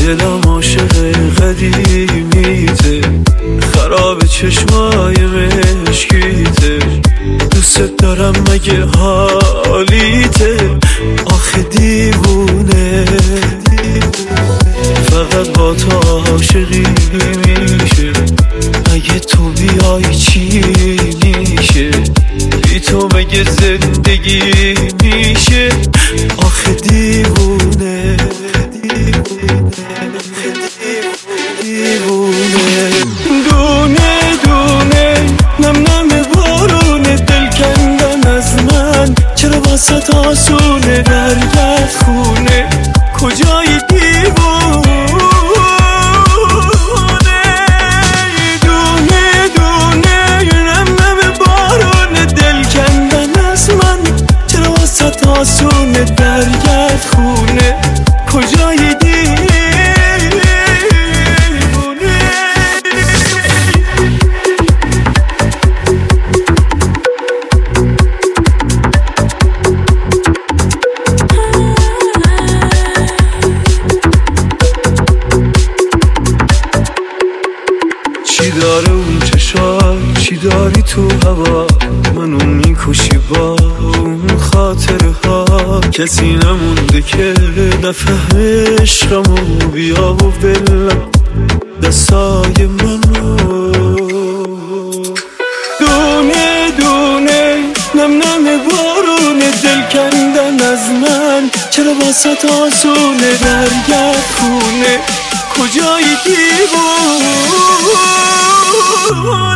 دلم عاشق قدیمیته، خراب چشمای مشکیته، دوست دارم مگه حالیته، آخه دیوونه فقط با تو عاشقی میشه، اگه تو بیای چی میشه، بی تو مگه زندگی میشه، آخه دیوونه دیوونه. دونه دونه نم نم بارون دل کندن از من، چرا واسه آسونه درگرد خونه، کجای دیوونه. دونه دونه نم نم بارون دل کندن از من، چرا واسه آسونه درگرد خونه، کجای دیوونه. چی داره اون چشات، چی داری تو هوا، منو میکشی با اون خاطره ها، کسی نمونده که نفهمه عشقمو، بیا و بلم دستای منو. دونه دونه نم نم بارون دل کندن از من، چرا واسه آسونه درگرد خونه، کجای دیوونه.